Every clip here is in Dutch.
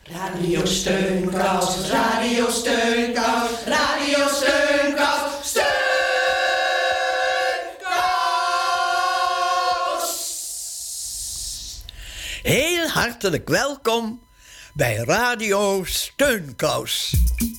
Radio Steunkous, Radio Steunkous, Radio Steunkous, Steunkous! Heel hartelijk welkom bij Radio Steunkous.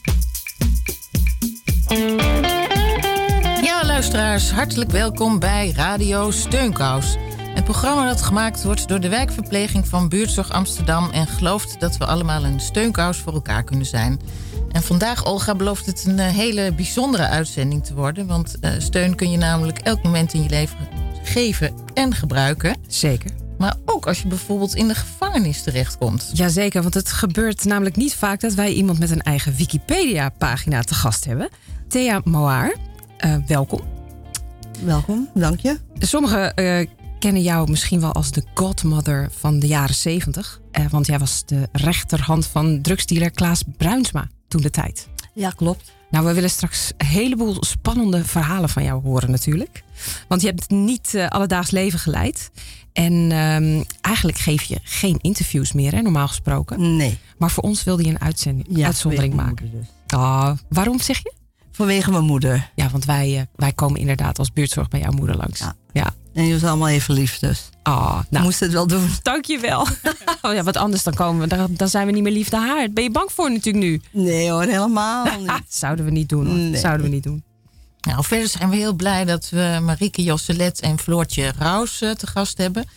Ja, luisteraars, hartelijk welkom bij Radio Steunkous. Het programma dat gemaakt wordt door de wijkverpleging van Buurtzorg Amsterdam en gelooft dat we allemaal een steunkous voor elkaar kunnen zijn. En vandaag, Olga, belooft het een hele bijzondere uitzending te worden. Want steun kun je namelijk elk moment in je leven geven en gebruiken. Zeker. Maar ook als je bijvoorbeeld in de gevangenis terechtkomt. Jazeker, want het gebeurt namelijk niet vaak dat wij iemand met een eigen Wikipedia-pagina te gast hebben. Thea Mouwaar, welkom. Welkom, dank je. Sommigen kennen jou misschien wel als de godmother van de jaren 70. Want jij was de rechterhand van drugsdealer Klaas Bruinsma toen de tijd. Ja, klopt. Nou, we willen straks een heleboel spannende verhalen van jou horen natuurlijk. Want je hebt niet alledaags leven geleid. En eigenlijk geef je geen interviews meer, hè, normaal gesproken. Nee. Maar voor ons wilde je een uitzondering maken. Dus. Waarom zeg je? Vanwege mijn moeder. Ja, want wij komen inderdaad als buurtzorg bij jouw moeder langs. Ja. En je was allemaal even lief, dus. Nou, moest het wel doen. Dank je wel. Wat anders dan zijn we niet meer lief naar haar. Ben je bang voor natuurlijk nu? Nee hoor, helemaal niet. Zouden we niet doen. Nee. Zouden we niet doen. Nou, verder zijn we heel blij dat we Marieke Josselet en Floortje Raus te gast hebben.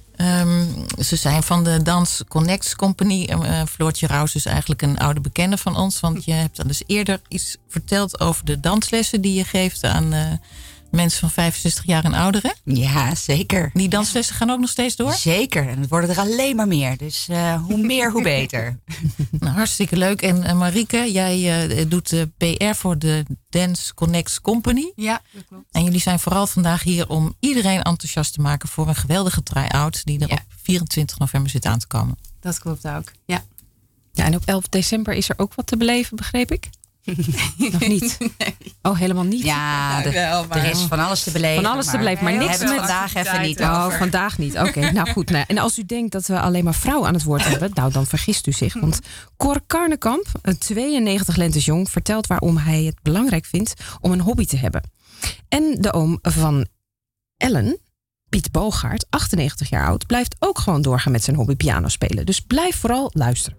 Ze zijn van de Dance Connects Company. Floortje Raus is eigenlijk een oude bekende van ons. Want je hebt al eens eerder iets verteld over de danslessen die je geeft aan mensen van 65 jaar en ouderen. Ja, zeker. Die danslessen gaan ook nog steeds door? Zeker. En het worden er alleen maar meer. Dus hoe meer, hoe beter. Nou, hartstikke leuk. En Marieke, jij doet de PR voor de Dance Connects Company. Ja, dat klopt. En jullie zijn vooral vandaag hier om iedereen enthousiast te maken voor een geweldige try-out die er op 24 november zit aan te komen. Dat klopt ook, ja. Ja, en op 11 december is er ook wat te beleven, begreep ik? Nog niet? Nee. Oh, helemaal niet? Ja, er is van alles te beleven. Van alles te beleven, maar niks hebben we met... vandaag even niet Oh, over. vandaag niet. Oké, nou goed. Nou, en als u denkt dat we alleen maar vrouwen aan het woord hebben, nou dan vergist u zich. Want Cor Karnekamp, een 92 lentes jong, vertelt waarom hij het belangrijk vindt om een hobby te hebben. En de oom van Ellen, Piet Boogaard, 98 jaar oud, blijft ook gewoon doorgaan met zijn hobby piano spelen. Dus blijf vooral luisteren.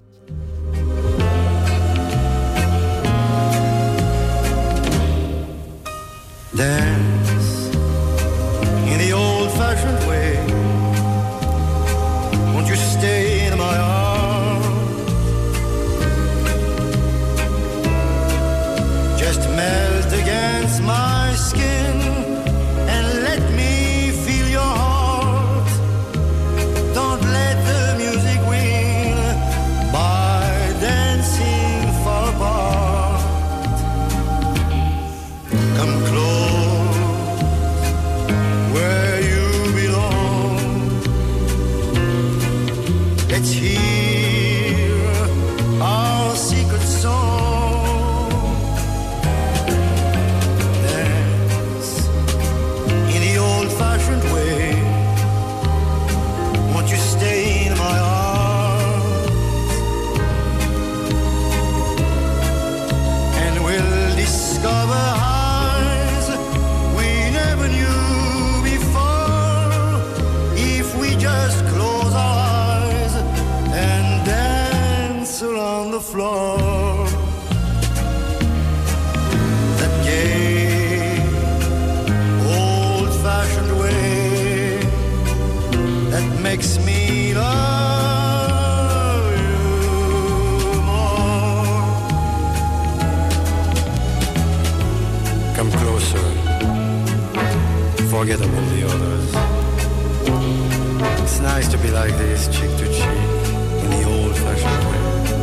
Dance in the old-fashioned way. Won't you stay in my arms? Just melt against my skin and let me feel your heart. Don't let the music win by dancing far apart. Come close. Let's hear our secret song. Dance in the old-fashioned way. Won't you stay in my arms? And we'll discover heights we never knew before if we just close our eyes and dance around the floor. That gay, old-fashioned way that makes me love you more. Come closer, forget about the others. It's nice to be like this, cheek to cheek, in the old-fashioned way.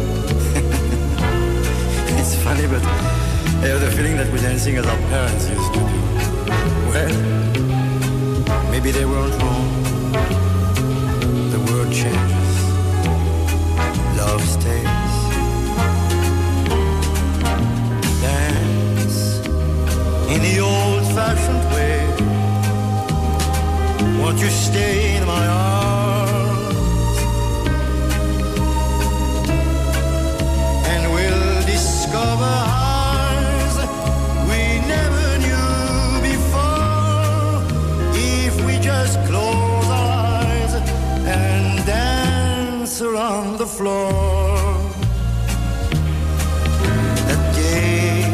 It's funny, but I have the feeling that we're dancing as our parents used to do. Well, maybe they weren't wrong. The world changes, love stays. Dance in the old-fashioned way. Won't you stay in my arms? the floor. That gay,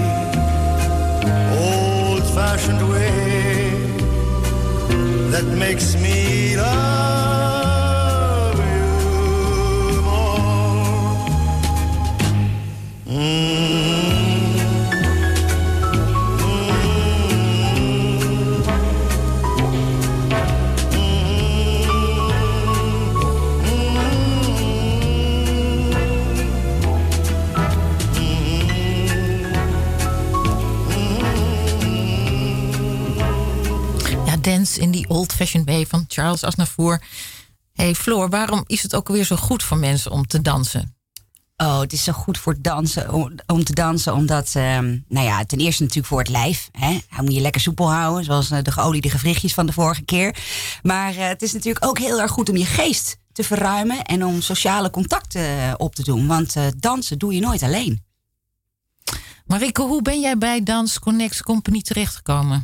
old-fashioned way that makes me love you more. Dance in die old-fashioned way van Charles Aznavour. Hey Floor, waarom is het ook alweer zo goed voor mensen om te dansen? Oh, het is zo goed voor dansen, om te dansen, omdat, ten eerste natuurlijk voor het lijf. Hè? Hij moet je lekker soepel houden, zoals de geoliede gewrichtjes van de vorige keer. Maar het is natuurlijk ook heel erg goed om je geest te verruimen en om sociale contacten op te doen. Want dansen doe je nooit alleen. Marike, hoe ben jij bij Dance Connect Company terechtgekomen?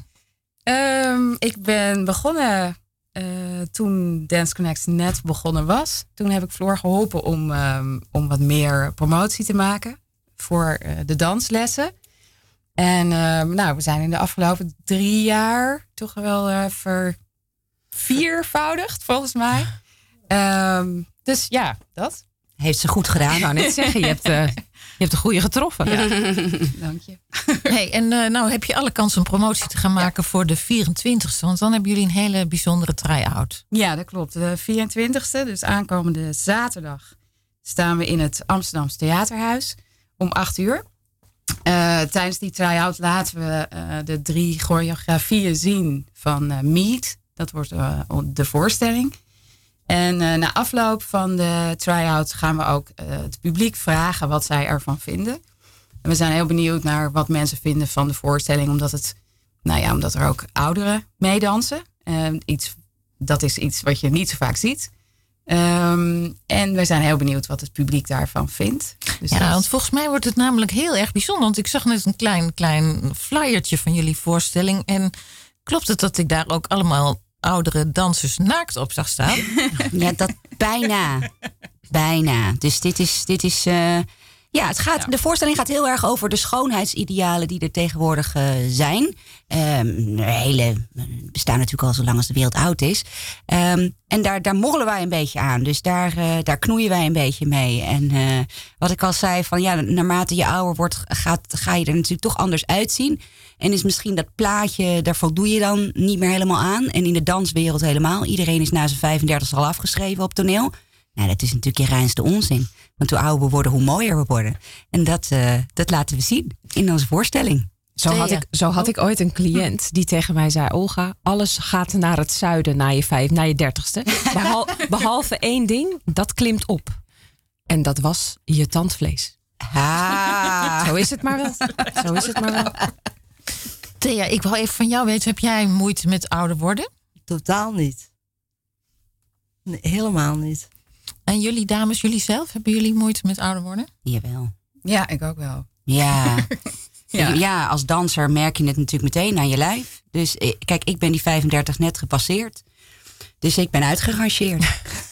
Ik ben begonnen toen Dance Connect net begonnen was. Toen heb ik Floor geholpen om wat meer promotie te maken voor de danslessen. En we zijn in de afgelopen 3 jaar toch wel verviervoudigd volgens mij. Dus ja, dat. Heeft ze goed gedaan. Ik wou net zeggen, je hebt de goede getroffen. Ja. Dank je. Hey, en nou heb je alle kans om promotie te gaan maken voor de 24e. Want dan hebben jullie een hele bijzondere try-out. Ja, dat klopt. De 24e, dus aankomende zaterdag, staan we in het Amsterdamse Theaterhuis om 8:00. Tijdens die try-out laten we de 3 choreografieën zien van Meet. Dat wordt de voorstelling. En na afloop van de try-out gaan we ook het publiek vragen wat zij ervan vinden. En we zijn heel benieuwd naar wat mensen vinden van de voorstelling. Omdat er ook ouderen meedansen. Dat is iets wat je niet zo vaak ziet. En we zijn heel benieuwd wat het publiek daarvan vindt. Dus want volgens mij wordt het namelijk heel erg bijzonder. Want ik zag net een klein flyertje van jullie voorstelling. En klopt het dat ik daar ook allemaal oudere dansers naakt op zag staan? Ja, dat bijna. Dus dit is de voorstelling gaat heel erg over de schoonheidsidealen die er tegenwoordig zijn. Bestaan natuurlijk al zo lang als de wereld oud is. En daar morrelen wij een beetje aan. Dus daar knoeien wij een beetje mee. En wat ik al zei, van naarmate je ouder wordt, ga je er natuurlijk toch anders uitzien. En is misschien dat plaatje, daar voldoe je dan niet meer helemaal aan. En in de danswereld helemaal. Iedereen is na zijn 35 al afgeschreven op toneel. Nou, dat is natuurlijk je reinste onzin. Want hoe ouder we worden, hoe mooier we worden. En dat laten we zien in onze voorstelling. Zo had ik ooit een cliënt die tegen mij zei: Olga, alles gaat naar het zuiden na je 30ste. Behalve 1 ding, dat klimt op. En dat was je tandvlees. Zo is het maar wel. Thea, ik wil even van jou weten, heb jij moeite met ouder worden? Totaal niet. Nee, helemaal niet. En jullie dames, jullie zelf, hebben jullie moeite met ouder worden? Jawel. Ja, ik ook wel. Ja. Ja, als danser merk je het natuurlijk meteen aan je lijf. Dus kijk, ik ben die 35 net gepasseerd. Dus ik ben uitgerangeerd.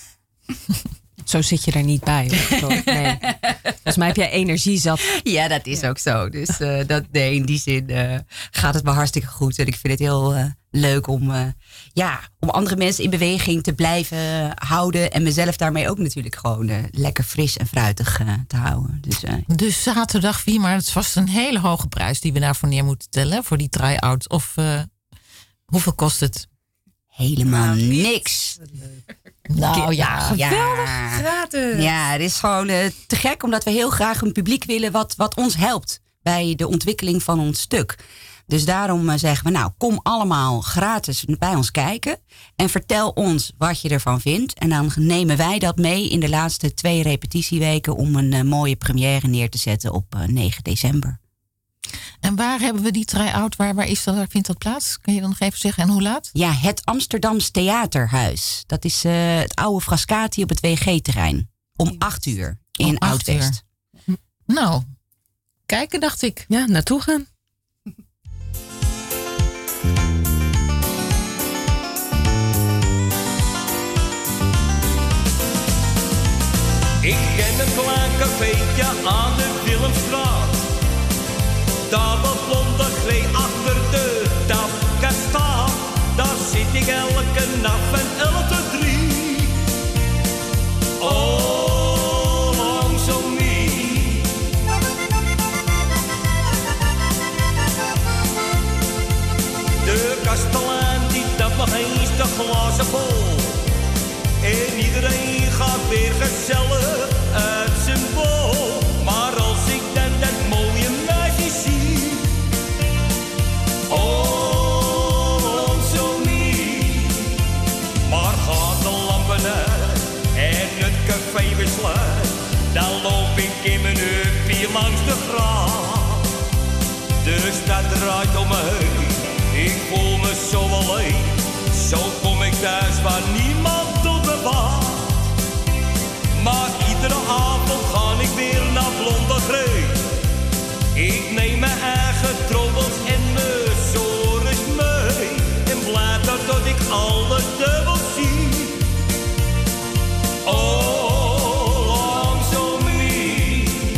Zo zit je er niet bij. Nee. Volgens mij heb jij energie zat. Ja, dat is ook zo. Dus in die zin gaat het me hartstikke goed. En ik vind het heel leuk om andere mensen in beweging te blijven houden. En mezelf daarmee ook natuurlijk gewoon lekker fris en fruitig te houden. Dus zaterdag 4 maart, het is vast een hele hoge prijs die we daarvoor neer moeten tellen. Voor die try-out. Of hoeveel kost het? Helemaal niks. Nou ja, geweldig. Gratis. Ja, het is gewoon te gek, omdat we heel graag een publiek willen wat ons helpt bij de ontwikkeling van ons stuk. Dus daarom zeggen we, kom allemaal gratis bij ons kijken en vertel ons wat je ervan vindt. En dan nemen wij dat mee in de laatste 2 repetitieweken om een mooie première neer te zetten op 9 december. En waar hebben we die try-out? Waar vindt dat plaats? Kun je dan nog even zeggen? En hoe laat? Ja, het Amsterdamse Theaterhuis. Dat is het oude Frascati op het WG-terrein. Om 8:00 in Oud-West. Nou, kijken dacht ik. Ja, naartoe gaan. Ik ken In een klein cafeetje aan de Willemstraat. Daar wat blonde Gree achter de tapkast staat. Daar zit ik elke nacht van 11 tot 3. Oh, langs om me. De kastelaan die tapt nog eens de glazen vol. En iedereen gaat weer gezellig uit zijn bol. Maar als ik dan dat mooie meisje zie. Oh, zo niet. Maar gaat de lampen uit en het café besluit. Dan loop ik in mijn uppie langs de gracht. De stad draait om me heen. Ik voel me zo alleen. Zo kom ik thuis waar niemand op me wacht. Maar iedere avond ga ik weer naar Blonde Gree. Ik neem mijn eigen trobbels en mijn sores mee. En blijf daar tot ik alle dubbels zie. Oh, langs om me.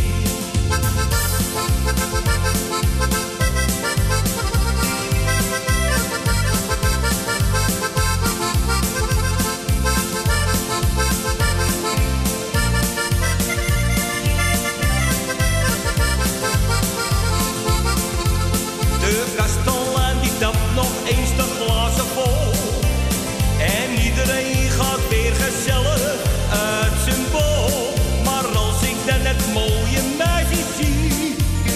De kastelaan die tapt nog eens de glazen vol. En iedereen gaat weer gezellig uit zijn bol. Maar als ik dan het mooie meisje zie.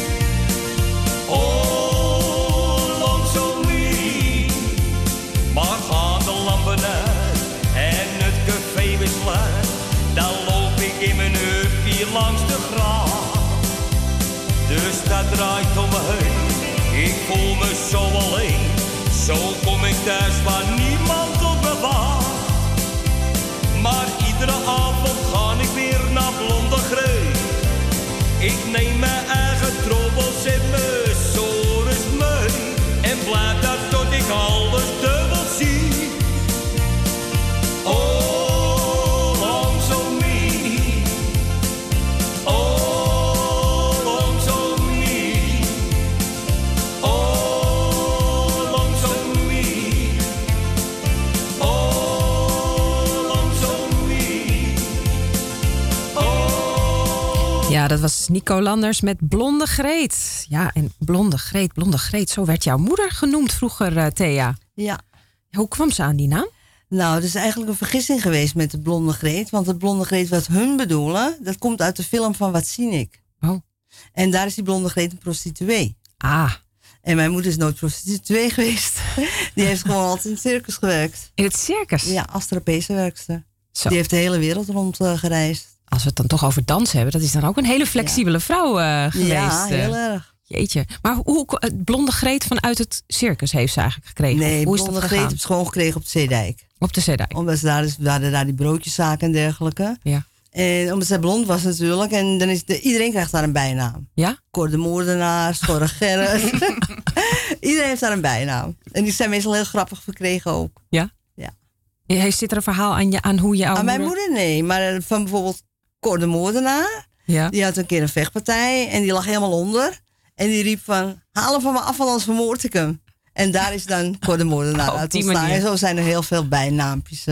Oh, langs om me. Maar gaan de lampen uit en het café besluit. Dan loop ik in mijn uppie langs de gracht. De stad draait om me heen. Ik voel me zo alleen. Zo kom ik thuis waar niemand op me wacht. Maar iedere avond ga ik weer naar Blonde Gree. Ik neem mijn eigen trobbels en mijn sores mee. En blijf daar tot ik alles dubbel zie. Oh, langs om me. Oh, langs om me. Oh, langs om me. Oh, langs om me. Oh. Ja, dat was Nico Landers met Blonde Greet. Ja, en Blonde Greet, zo werd jouw moeder genoemd vroeger, Thea. Ja. Hoe kwam ze aan die naam? Nou, het is eigenlijk een vergissing geweest met de Blonde Greet. Want het Blonde Greet wat hun bedoelen, dat komt uit de film van Wat zie ik. Oh. En daar is die Blonde Greet een prostituee. Ah. En mijn moeder is nooit prostituee geweest. Die heeft gewoon altijd in het circus gewerkt. In het circus? Ja, als trapezewerkster. Zo. Die heeft de hele wereld rond gereisd. Als we het dan toch over dans hebben, dat is dan ook een hele flexibele vrouw geweest. Ja, heel erg. Jeetje. Maar hoe het Blonde Greet vanuit het circus heeft ze eigenlijk gekregen? Nee, hoe is Blonde dat Greet gegaan? heeft ze gewoon gekregen op de Zeedijk. Op de Zeedijk. Omdat ze daar die broodjeszaken en dergelijke. Ja. En omdat zij blond was natuurlijk. En dan is iedereen krijgt daar een bijnaam. Ja? Cor de Moordenaar, Schorre Gerrit. Iedereen heeft daar een bijnaam. En die zijn meestal heel grappig verkregen ook. Ja? Ja. Zit er een verhaal aan hoe je oude Aan mijn moeder nee. Maar van bijvoorbeeld Cor de Moordenaar. Ja. Die had een keer een vechtpartij. En die lag helemaal onder. En die riep van, haal hem van me af, want anders vermoord ik hem. En daar is dan Cor de Moordenaar uit ontstaan. En zo zijn er heel veel bijnaampjes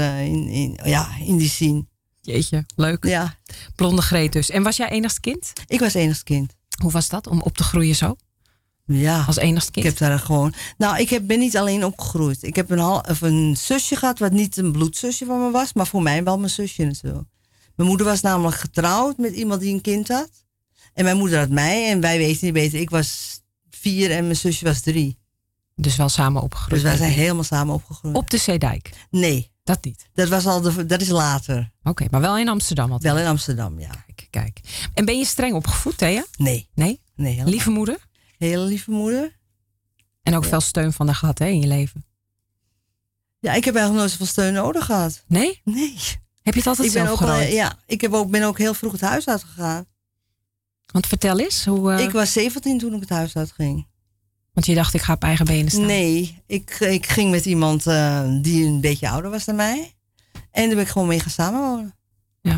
in die scene. Jeetje, leuk. Ja. Blonde Greet dus. En was jij enigst kind? Ik was enigst kind. Hoe was dat om op te groeien zo? Ja. Als enigst kind? Ik heb daar gewoon... Nou, ben niet alleen opgegroeid. Ik heb een zusje gehad, wat niet een bloedzusje van me was. Maar voor mij wel mijn zusje natuurlijk. Mijn moeder was namelijk getrouwd met iemand die een kind had. En mijn moeder had mij. En wij weten niet beter. Ik was 4 en mijn zusje was 3. Dus wel samen opgegroeid? Dus wij zijn helemaal samen opgegroeid. Op de Zeedijk? Nee. Dat niet? Dat is later. Oké, maar wel in Amsterdam altijd? Wel in Amsterdam, ja. Kijk. En ben je streng opgevoed, Thea? Nee. Nee? Nee. Lieve moeder? Hele lieve moeder. En ook veel steun van haar gehad, hè, in je leven? Ja, ik heb eigenlijk nooit zoveel steun nodig gehad. Nee? Nee. Heb je het altijd zelf gerooid? Ja, ik ben ook heel vroeg het huis uitgegaan. Want vertel eens. Hoe, Ik was 17 toen ik het huis uitging. Want je dacht, ik ga op eigen benen staan? Nee, ik ging met iemand die een beetje ouder was dan mij. En daar ben ik gewoon mee gaan samenwonen. Ja.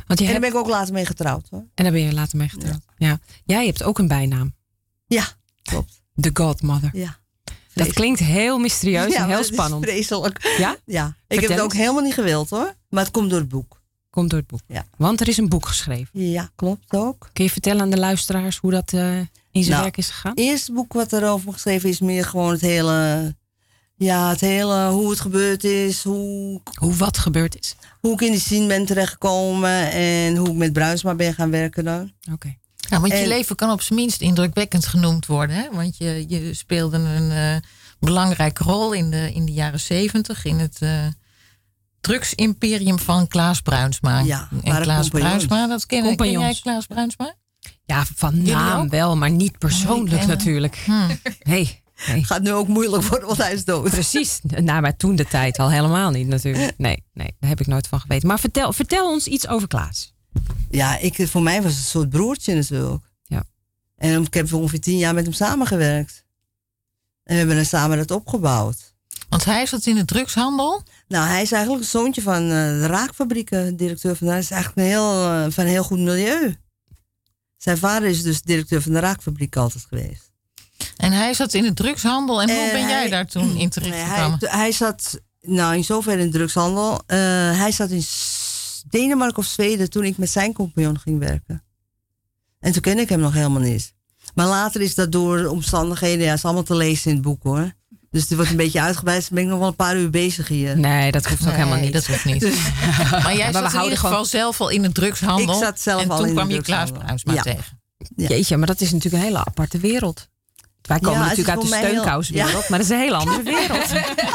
Want En daar ben ik ook later mee getrouwd, hoor. En daar ben je later mee getrouwd. Ja. Jij hebt ook een bijnaam. Ja, klopt. The Godmother. Ja. Dat klinkt heel mysterieus en heel spannend. Dat is vreselijk. Ja? Ja. Ik heb het ook helemaal niet gewild, hoor. Maar het komt door het boek. Komt door het boek. Ja. Want er is een boek geschreven. Ja, klopt ook. Kun je vertellen aan de luisteraars hoe dat in zijn werk is gegaan? Het eerste boek wat erover geschreven is meer gewoon het hele... Ja, het hele hoe het gebeurd is. Hoe wat gebeurd is. Hoe ik in die scene ben terechtgekomen. En hoe ik met Bruinsma ben gaan werken dan. Oké. Ja, want je leven kan op zijn minst indrukwekkend genoemd worden. Hè? Want je speelde een belangrijke rol in de jaren 70 in het drugsimperium van Klaas Bruinsma. Ja, en Klaas Bruinsma, dat ken jij Klaas Bruinsma? Ja, van naam wel, maar niet persoonlijk natuurlijk. Nee. Gaat nu ook moeilijk worden, want hij is dood. Precies. Nou, maar toen de tijd al helemaal niet natuurlijk. Nee, daar heb ik nooit van geweten. Maar vertel ons iets over Klaas. Ja, voor mij was het een soort broertje natuurlijk. Ja. En ik heb ongeveer 10 jaar met hem samengewerkt. En we hebben dan samen dat opgebouwd. Want hij zat in de drugshandel? Nou, hij is eigenlijk een zoontje van de raakfabrieken, directeur van. Hij is eigenlijk van een heel goed milieu. Zijn vader is dus directeur van de raakfabriek altijd geweest. En hij zat in de drugshandel. En hoe ben jij daar toen in terechtgekomen? Hij zat, in zoverre in de drugshandel. Hij zat in Denemarken of Zweden toen ik met zijn compagnon ging werken. En toen kende ik hem nog helemaal niet. Maar later is dat door omstandigheden, is allemaal te lezen in het boek, hoor. Dus het wordt een beetje uitgebreid. Dus ben ik nog wel een paar uur bezig hier. Nee, dat hoeft ook helemaal niet. Dat hoeft niet. Maar jij zat in ieder geval zelf al in de drugshandel. Ik zat zelf en al toen in kwam de je Klaas drugshandel. Bruinsma tegen. Ja. Jeetje, maar dat is natuurlijk een hele aparte wereld. Wij komen natuurlijk uit de steunkousenwereld, maar dat is een hele andere wereld.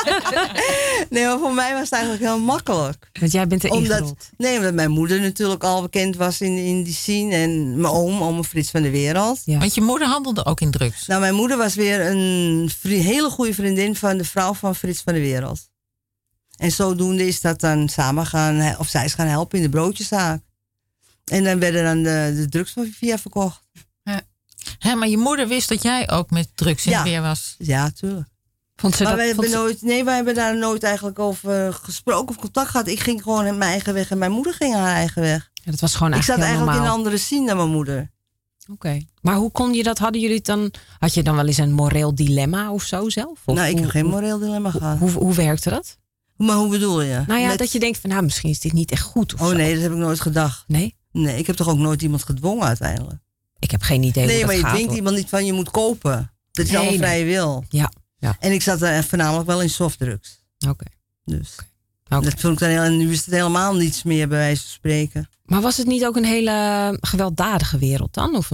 Nee, maar voor mij was het eigenlijk heel makkelijk. Want jij bent erin gerold. Omdat mijn moeder natuurlijk al bekend was in die scene. En mijn oom Frits van de Wereld. Ja. Want je moeder handelde ook in drugs. Nou, mijn moeder was weer een hele goede vriendin van de vrouw van Frits van de Wereld. En zodoende is dat dan samen zij is gaan helpen in de broodjeszaak. En dan werden dan de drugs via verkocht. Hè, maar je moeder wist dat jij ook met drugs in de weer was. Ja, tuurlijk. Maar wij hebben daar nooit eigenlijk over gesproken of contact gehad. Ik ging gewoon mijn eigen weg en mijn moeder ging haar eigen weg. Ja, dat was gewoon ik zat eigenlijk normaal. in een andere scene dan mijn moeder. Oké. Maar hoe kon je dat? Had je dan wel eens een moreel dilemma of zo zelf? Of ik heb geen moreel dilemma gehad. Hoe werkte dat? Maar hoe bedoel je? Nou ja, dat je denkt van misschien is dit niet echt goed. Of nee, dat heb ik nooit gedacht. Nee? Nee, ik heb toch ook nooit iemand gedwongen uiteindelijk. Ik heb geen idee hoe dat gaat. Nee, maar je dwingt iemand niet van je moet kopen. Dat is allemaal vrije wil. Ja. En ik zat voornamelijk wel in softdrugs. Oké. Dus dat vond ik dan en nu is het helemaal niets meer bij wijze van spreken. Maar was het niet ook een hele gewelddadige wereld dan? Of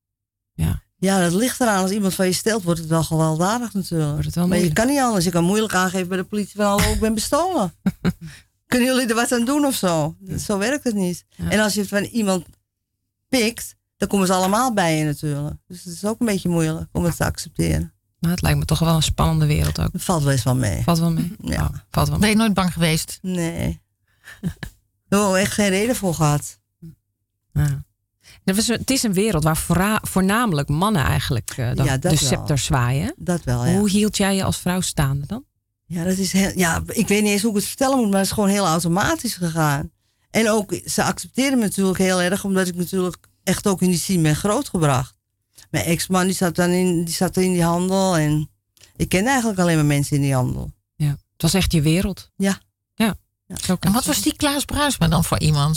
Ja, dat ligt eraan. Als iemand van je stelt, wordt het wel gewelddadig natuurlijk. Maar je kan niet anders. Je kan moeilijk aangeven bij de politie van hallo, ik ben bestolen. Kunnen jullie er wat aan doen of zo? Zo werkt het niet. Ja. En als je het van iemand pikt, dan komen ze allemaal bij je natuurlijk. Dus het is ook een beetje moeilijk om het te accepteren. Nou, het lijkt me toch wel een spannende wereld ook. Het valt best wel mee. Valt wel mee? Ja. Valt wel mee. Ben je nooit bang geweest? Nee. Daar hebben we echt geen reden voor gehad. Ja. Het is een wereld waar voornamelijk mannen eigenlijk de scepter zwaaien. Dat wel, ja. Hoe hield jij je als vrouw staande dan? Ja, dat is ik weet niet eens hoe ik het vertellen moet, maar het is gewoon heel automatisch gegaan. En ook, ze accepteerden me natuurlijk heel erg, omdat ik natuurlijk echt ook in die scene ben grootgebracht. Mijn ex-man die zat in die handel en ik kende eigenlijk alleen maar mensen in die handel. Ja, het was echt je wereld. Ja. En wat was die Klaas Bruinsma dan voor iemand?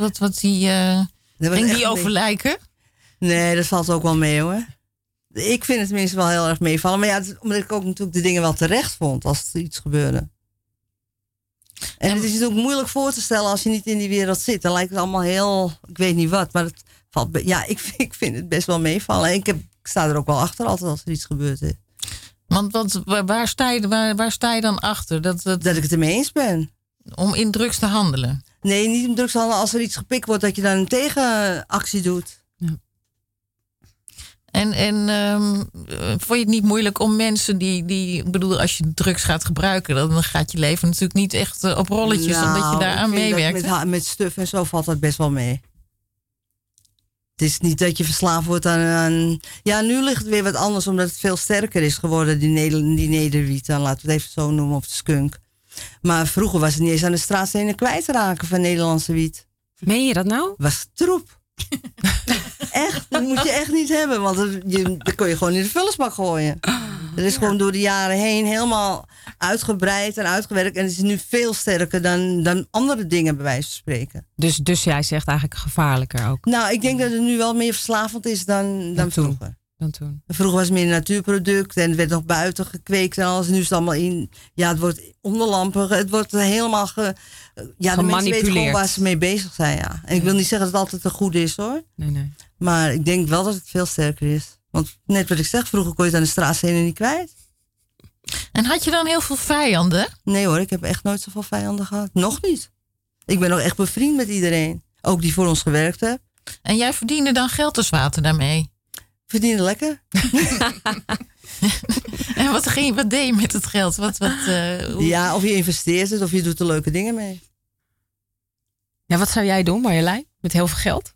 Ging die over lijken? Nee, dat valt ook wel mee hoor. Ik vind het tenminste wel heel erg meevallen. Maar ja, omdat ik ook natuurlijk de dingen wel terecht vond als er iets gebeurde. En het is natuurlijk moeilijk voor te stellen als je niet in die wereld zit. Dan lijkt het allemaal heel, ik weet niet wat. Maar het valt, ik vind het best wel meevallen. En ik sta er ook wel achter altijd als er iets gebeurt is. Want waar sta je dan achter? Dat ik het ermee eens ben. Om in drugs te handelen? Nee, niet om drugs te handelen. Als er iets gepikt wordt, dat je dan een tegenactie doet. Ja. En vond je het niet moeilijk om mensen ik bedoel, als je drugs gaat gebruiken, dan gaat je leven natuurlijk niet echt op rolletjes, omdat je daaraan meewerkt. Met stuf en zo valt dat best wel mee. Het is niet dat je verslaafd wordt aan... Ja, nu ligt het weer wat anders, omdat het veel sterker is geworden, die nederwiet. Dan laten we het even zo noemen, of de skunk. Maar vroeger was het niet eens aan de straatstenen kwijt te raken van Nederlandse wiet. Meen je dat nou? Was troep. Echt, dat moet je echt niet hebben. Want dat kun je gewoon in de vullersbak gooien. Het is gewoon door de jaren heen helemaal uitgebreid en uitgewerkt. En het is nu veel sterker dan andere dingen, bij wijze van spreken. Dus jij zegt eigenlijk gevaarlijker ook. Nou, ik denk dat het nu wel meer verslavend is dan vroeger. Dan toen. Vroeger was het meer een natuurproduct en het werd nog buiten gekweekt en alles. En nu is het allemaal in. Ja, het wordt onder lampen. Het wordt helemaal de mensen weten gewoon waar ze mee bezig zijn. Ja. En ik wil niet zeggen dat het altijd te goed is, hoor. Nee. Maar ik denk wel dat het veel sterker is. Want net wat ik zeg, vroeger kon je het aan de straat heen en niet kwijt. En had je dan heel veel vijanden? Nee hoor, ik heb echt nooit zoveel vijanden gehad. Nog niet. Ik ben nog echt bevriend met iedereen. Ook die voor ons gewerkt heeft. En jij verdiende dan geld als water daarmee? Verdiende lekker. En wat deed je met het geld? Ja, of je investeert het of je doet er leuke dingen mee. Ja, wat zou jij doen, Marjolein? Met heel veel geld?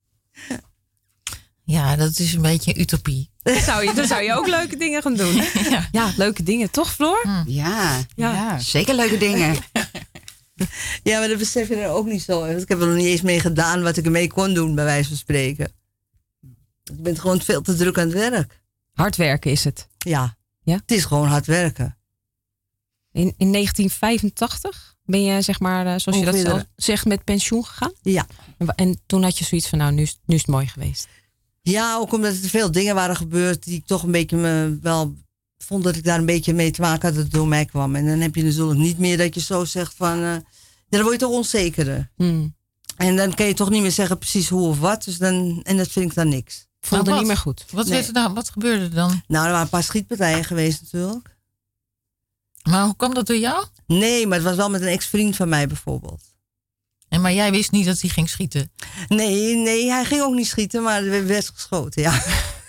Ja, dat is een beetje een utopie. Dan zou je ook leuke dingen gaan doen. Ja, leuke dingen, toch, Floor? Ja, zeker leuke dingen. Ja, maar dat besef je er ook niet zo. Ik heb er nog niet eens mee gedaan wat ik ermee kon doen, bij wijze van spreken. Ik ben gewoon veel te druk aan het werk. Hard werken is het. Ja, het is gewoon hard werken. In 1985 ben je, zeg maar, zoals je dat zelf zegt, met pensioen gegaan? Ja. En toen had je zoiets van, nou, nu is het mooi geweest. Ja, ook omdat er veel dingen waren gebeurd die ik toch een beetje wel vond dat ik daar een beetje mee te maken had dat het door mij kwam. En dan heb je natuurlijk niet meer dat je zo zegt van, dan word je toch onzekerder. En dan kan je toch niet meer zeggen precies hoe of wat. En dat vind ik dan niks. Voelde niet meer goed. Wat gebeurde er dan? Nou, er waren een paar schietpartijen geweest natuurlijk. Maar hoe kwam dat door jou? Nee, maar het was wel met een ex-vriend van mij bijvoorbeeld. Maar jij wist niet dat hij ging schieten? Nee, hij ging ook niet schieten, maar er werd geschoten, ja.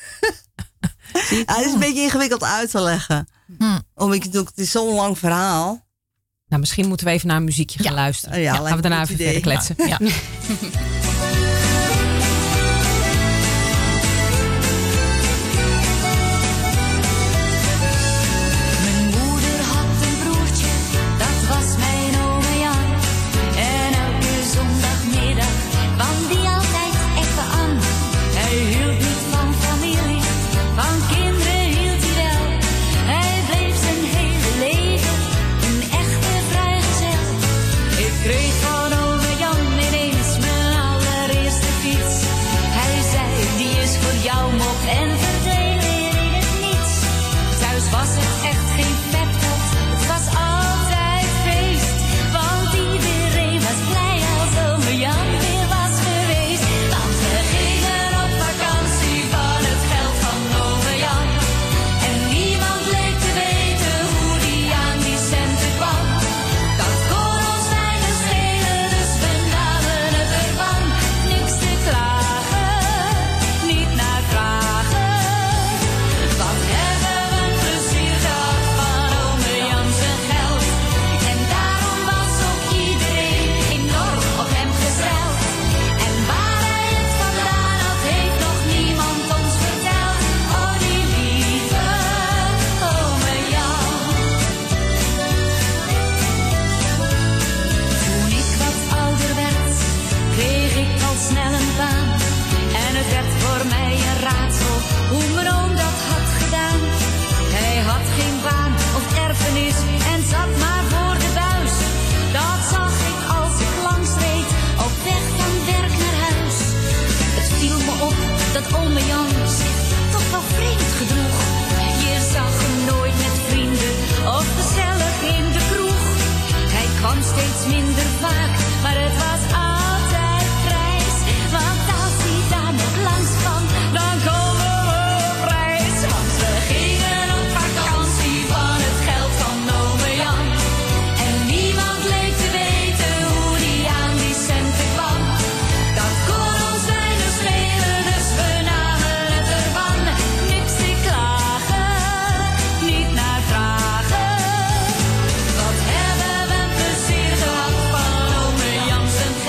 Het is een beetje ingewikkeld uit te leggen. Het is zo'n lang verhaal. Nou, misschien moeten we even naar een muziekje gaan luisteren. Ja, gaan we daarna even verder kletsen. Ja. Wat hebben we plezier gehad van ome Jan zijn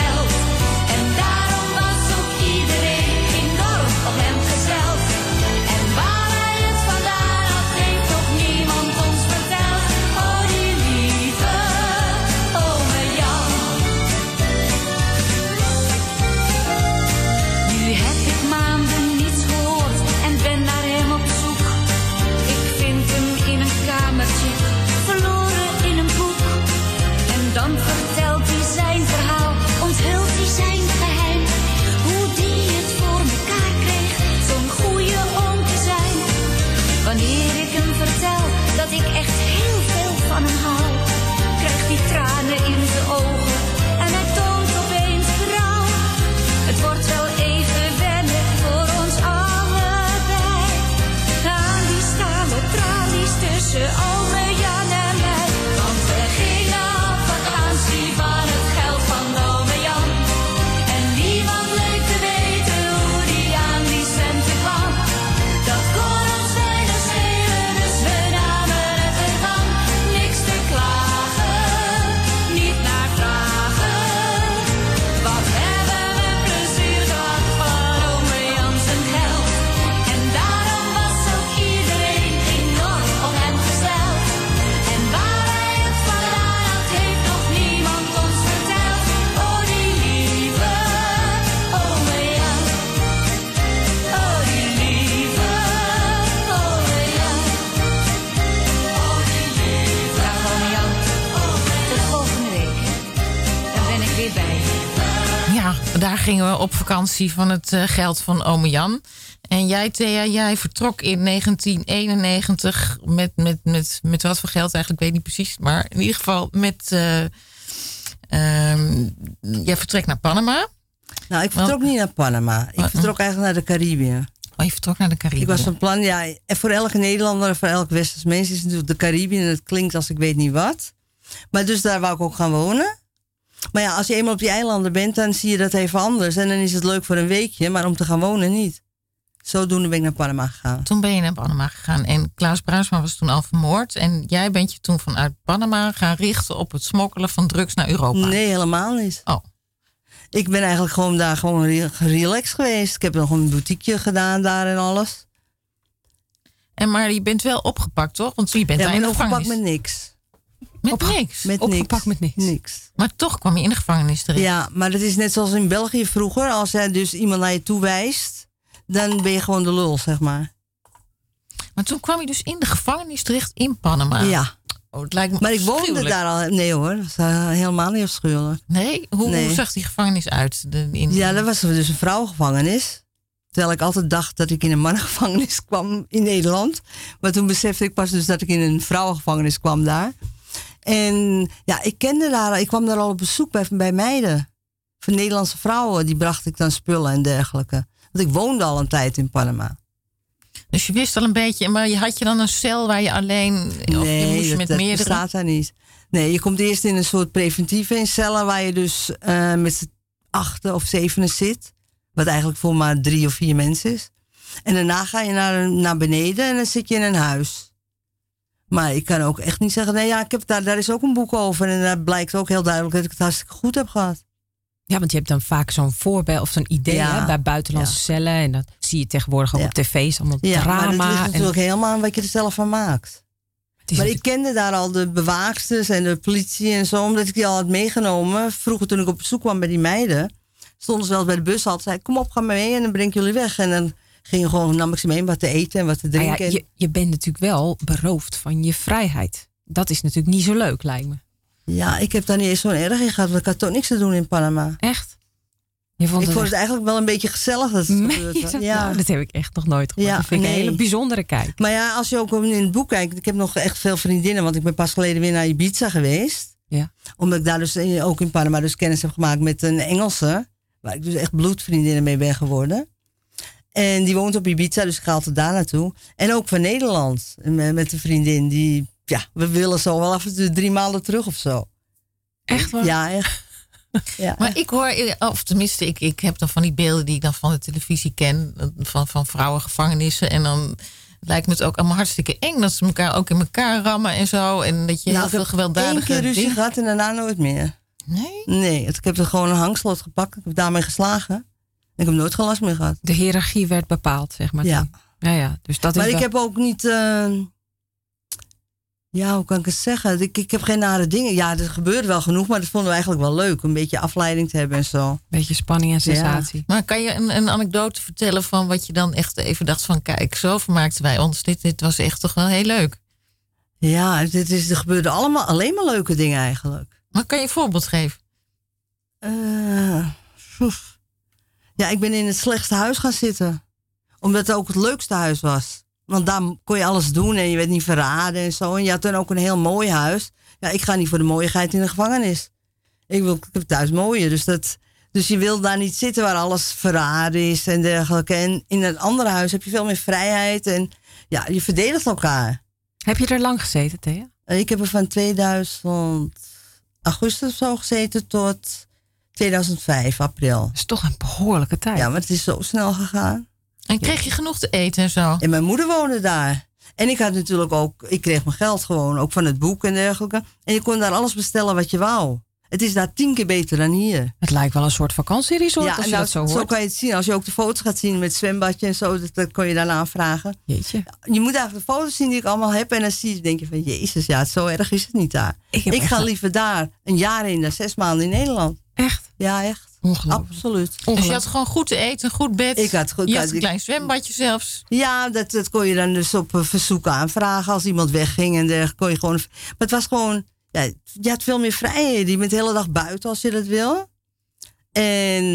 Daar gingen we op vakantie van het geld van ome Jan. En jij, Thea, jij vertrok in 1991 met wat voor geld eigenlijk, weet ik niet precies. Maar in ieder geval jij vertrekt naar Panama. Nou, ik vertrok niet naar Panama. Ik vertrok eigenlijk naar de Caribië. Oh, je vertrok naar de Caribië. Ik was van plan, ja, en voor elke Nederlander en voor elk Westers mens is natuurlijk de Caribië. En het klinkt als ik weet niet wat. Maar dus daar wou ik ook gaan wonen. Maar ja, als je eenmaal op die eilanden bent, dan zie je dat even anders. En dan is het leuk voor een weekje, maar om te gaan wonen niet. Zodoende ben ik naar Panama gegaan. Toen ben je naar Panama gegaan en Klaus Bruinsma was toen al vermoord. En jij bent je toen vanuit Panama gaan richten op het smokkelen van drugs naar Europa. Nee, helemaal niet. Oh. Ik ben eigenlijk gewoon daar relaxed geweest. Ik heb nog een boutiqueje gedaan daar en alles. Maar je bent wel opgepakt, toch? Want je bent daar in de gevangenis. Opgepakt met niks. Met niks? Opgepakt met niks. Maar toch kwam je in de gevangenis terecht. Ja, maar dat is net zoals in België vroeger. Als hij dus iemand naar je toe wijst, dan ben je gewoon de lul, zeg maar. Maar toen kwam je dus in de gevangenis terecht in Panama. Ja. Oh, het lijkt me maar ik woonde daar al. Nee hoor, dat was helemaal niet afschuwelijk. Nee? Hoe zag die gevangenis uit? Ja, dat was dus een vrouwengevangenis. Terwijl ik altijd dacht dat ik in een mannengevangenis kwam in Nederland. Maar toen besefte ik pas dus dat ik in een vrouwengevangenis kwam daar. En ja, ik kwam daar al op bezoek bij meiden. Van Nederlandse vrouwen, die bracht ik dan spullen en dergelijke. Want ik woonde al een tijd in Panama. Dus je wist al een beetje, maar had je dan een cel waar je alleen... Nee, of je moest met dat meerdere... bestaat daar niet. Nee, je komt eerst in een soort preventieve in cellen waar je dus met z'n 8 of 7 zit. Wat eigenlijk voor maar 3 of 4 mensen is. En daarna ga je naar beneden en dan zit je in een huis. Maar ik kan ook echt niet zeggen, nee, ja, ik heb daar is ook een boek over. En daar blijkt ook heel duidelijk dat ik het hartstikke goed heb gehad. Ja, want je hebt dan vaak zo'n voorbeeld of zo'n idee hè, bij buitenlandse cellen. En dat zie je tegenwoordig ook op tv's, allemaal drama. Maar dat ligt natuurlijk helemaal aan wat je er zelf van maakt. Maar ik kende daar al de bewaaksters en de politie en zo, omdat ik die al had meegenomen. Vroeger toen ik op bezoek kwam bij die meiden, stonden ze wel bij de bus al. Zei, kom op, ga maar mee en dan breng ik jullie weg. En dan nam ik ze mee wat te eten en wat te drinken. Nou ja, je bent natuurlijk wel beroofd van je vrijheid. Dat is natuurlijk niet zo leuk, lijkt me. Ja, ik heb daar niet eens zo'n erg in gehad, want ik had toch niks te doen in Panama. Echt? Ik vond het eigenlijk wel een beetje gezellig dat het gebeurde. Ja. Nou, dat heb ik echt nog nooit gehoord. Dat vind ik een hele bijzondere kijk. Maar ja, als je ook in het boek kijkt, ik heb nog echt veel vriendinnen, want ik ben pas geleden weer naar Ibiza geweest. Ja. Omdat ik daar dus ook in Panama dus kennis heb gemaakt met een Engelse, waar ik dus echt bloedvriendinnen mee ben geworden. En die woont op Ibiza, dus ik ga altijd daar naartoe. En ook van Nederland, met een vriendin die, ja, we willen zo wel af en toe 3 maanden terug of zo. Echt waar? Ja, echt. Ja. Maar ik hoor, of tenminste, ik heb dan van die beelden die ik dan van de televisie ken, van vrouwengevangenissen. En dan lijkt me het ook allemaal hartstikke eng dat ze elkaar ook in elkaar rammen en zo. En dat je heel veel gewelddadige dingen... Ik heb 1 keer ruzie gehad en daarna nooit meer. Nee? Nee, ik heb er gewoon een hangslot gepakt. Ik heb daarmee geslagen. Ik heb nooit geen last meer gehad. De hiërarchie werd bepaald, zeg maar. Ja. Ja, dus dat maar is ik heb ook niet... ja, hoe kan ik het zeggen? Ik heb geen nare dingen. Ja, er gebeurt wel genoeg, maar dat vonden we eigenlijk wel leuk. Een beetje afleiding te hebben en zo. Beetje spanning en sensatie. Ja. Maar kan je een anekdote vertellen van wat je dan echt even dacht van... Kijk, zo vermaakten wij ons. Dit was echt toch wel heel leuk. Ja, er gebeurden alleen maar leuke dingen eigenlijk. Maar kan je een voorbeeld geven? Ja, ik ben in het slechtste huis gaan zitten. Omdat het ook het leukste huis was. Want daar kon je alles doen en je werd niet verraden en zo. En je had dan ook een heel mooi huis. Ja, ik ga niet voor de mooiigheid in de gevangenis. Ik heb thuis mooier. Dus je wil daar niet zitten waar alles verraden is en dergelijke. En in een ander huis heb je veel meer vrijheid. En ja, je verdedigt elkaar. Heb je er lang gezeten, Thea? Ik heb er van 2000 augustus of zo gezeten tot 2005 april. Dat is toch een behoorlijke tijd. Ja, maar het is zo snel gegaan. En kreeg je genoeg te eten en zo? En mijn moeder woonde daar. En ik had natuurlijk ook, ik kreeg mijn geld gewoon, ook van het boek en dergelijke. En je kon daar alles bestellen wat je wou. Het is daar 10 keer beter dan hier. Het lijkt wel een soort vakantieresort als je dat zo hoort. Zo kan je het zien. Als je ook de foto's gaat zien met zwembadje en zo, dat kon je daarna aanvragen. Jeetje. Je moet eigenlijk de foto's zien die ik allemaal heb. En dan denk je van, jezus, ja, zo erg is het niet daar. Ik ga liever daar een jaar in dan 6 maanden in Nederland. Echt? Ja, echt. Ongelooflijk. Absoluut. Dus je had gewoon goed te eten, een goed bed. Ik had goed. Je had een klein zwembadje zelfs. Ja, dat kon je dan dus op verzoek aanvragen. Als iemand wegging en dergelijke kon je gewoon... Maar het was gewoon... Ja, je had veel meer vrijheden. Je bent de hele dag buiten als je dat wil. En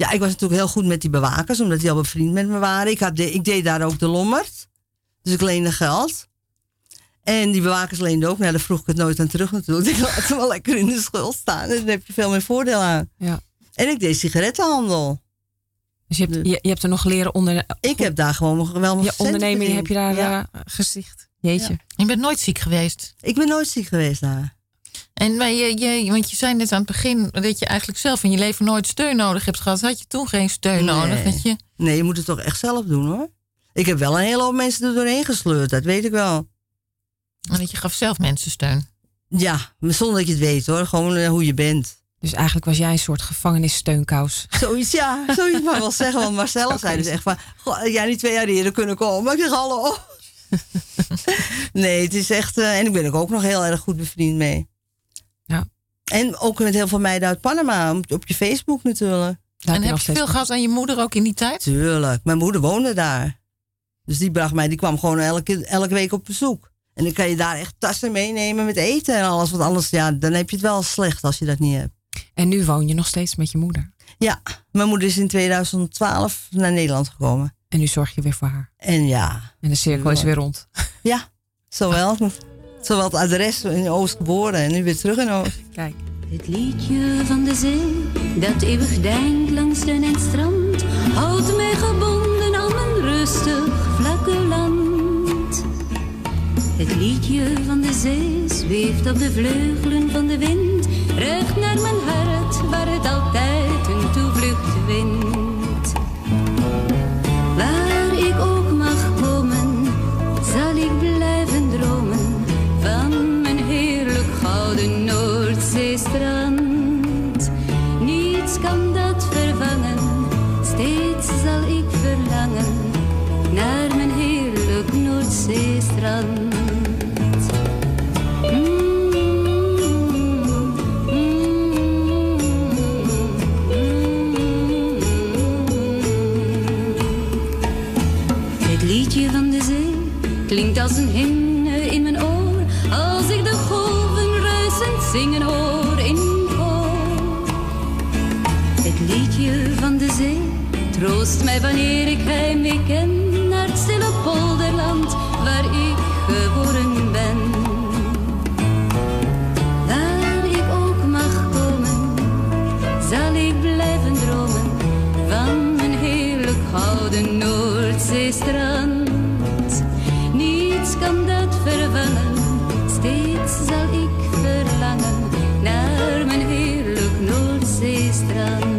Ja, ik was natuurlijk heel goed met die bewakers, omdat die al bevriend met me waren. Ik deed daar ook de lommerd. Dus ik leende geld. En die bewakers leenden ook. Nou, daar vroeg ik het nooit aan terug natuurlijk. Ik laat ze wel lekker in de schuld staan. Dus daar heb je veel meer voordeel aan. Ja. En ik deed sigarettenhandel. Dus je hebt er nog leren Ik heb daar gewoon nog wel nog je onderneming heb je daar gezicht. Jeetje. Ja. Je bent nooit ziek geweest? Ik ben nooit ziek geweest daar. En want je zei net aan het begin dat je eigenlijk zelf in je leven nooit steun nodig hebt gehad. Had je toen geen steun nodig? Nee, je moet het toch echt zelf doen hoor. Ik heb wel een hele hoop mensen er doorheen gesleurd, dat weet ik wel. En dat je gaf zelf mensen steun? Ja, zonder dat je het weet hoor. Gewoon hoe je bent. Dus eigenlijk was jij een soort gevangenissteunkous. Zoiets mag wel zeggen. Want Marcella zei dus echt van... jij niet 2 jaar eerder kunnen komen. Maar ik zeg hallo. Nee, het is echt... en ik ben ook nog heel erg goed bevriend mee. Ja. En ook met heel veel meiden uit Panama. Op je Facebook natuurlijk. En heb je veel gehad aan je moeder ook in die tijd? Tuurlijk. Mijn moeder woonde daar. Dus die kwam gewoon elke week op bezoek. En dan kan je daar echt tassen meenemen met eten en alles. Want anders, dan heb je het wel slecht als je dat niet hebt. En nu woon je nog steeds met je moeder? Ja, mijn moeder is in 2012 naar Nederland gekomen. En nu zorg je weer voor haar? En ja. En de cirkel is weer rond? Ja, zowel het adres in Oost geboren en nu weer terug in Oost. Kijk. Het liedje van de zee, dat eeuwig deint langs dun en strand, houdt mij gebonden aan mijn rustig vlakke land. Het liedje van de zee zweeft op de vleugelen van de wind, recht naar mijn hart, waar het altijd een toevlucht vindt. Waar ik ook mag komen, zal ik blijven dromen van mijn heerlijk gouden Noordzeestrand. Niets kan dat vervangen, steeds zal ik verlangen naar mijn heerlijk Noordzeestrand. Het liedje van de zee klinkt als een hymne in mijn oor, als ik de golven ruisend zingen hoor in koor. Het liedje van de zee troost mij wanneer ik heimwee ken naar het stille polderland waar ik geboren ben. Waar ik ook mag komen, zal ik blijven dromen van mijn heerlijk gouden Noordzeestrand. Niets kan dat vervangen, steeds zal ik verlangen naar mijn heerlijk Noordzeestrand.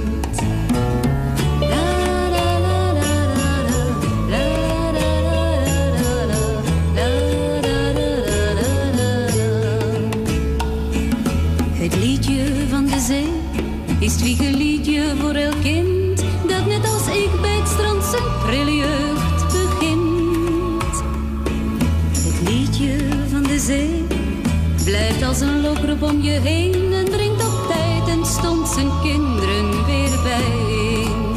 Het liedje van de zee is het wiegeliedje voor elk kind dat net als ik bij het strand zijn prille jeugd begint. Het liedje van de zee blijft als een lokroep om je heen en brengt op tijd en stond zijn kinderen weer bijeen.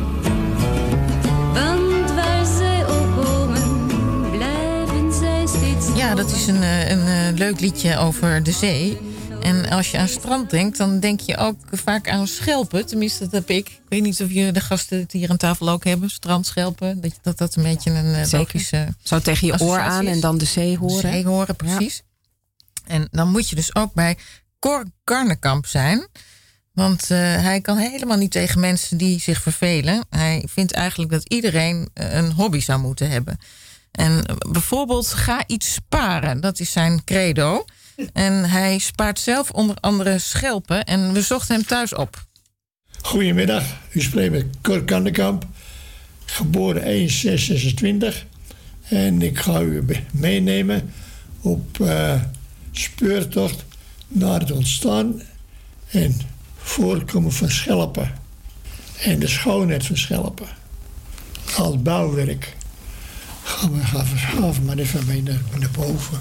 Want waar zij ook komen, blijven zij steeds. Ja, dat is een leuk liedje over de zee. En als je aan strand denkt, dan denk je ook vaak aan schelpen. Tenminste, dat heb ik. Ik weet niet of je de gasten het hier aan tafel ook hebben. Strandschelpen. Dat een beetje een logische... Zo tegen je oor aan en dan de zee horen. De zee horen, precies. Ja. En dan moet je dus ook bij Cor Karnekamp zijn. Want hij kan helemaal niet tegen mensen die zich vervelen. Hij vindt eigenlijk dat iedereen een hobby zou moeten hebben. En bijvoorbeeld ga iets sparen. Dat is zijn credo. En hij spaart zelf onder andere schelpen. En we zochten hem thuis op. Goedemiddag, u spreekt met Cor Karnekamp. Geboren 1/6/26. En ik ga u meenemen op speurtocht naar het ontstaan en voorkomen van schelpen. En de schoonheid van schelpen. Als bouwwerk. Gaan we maar even mee naar boven.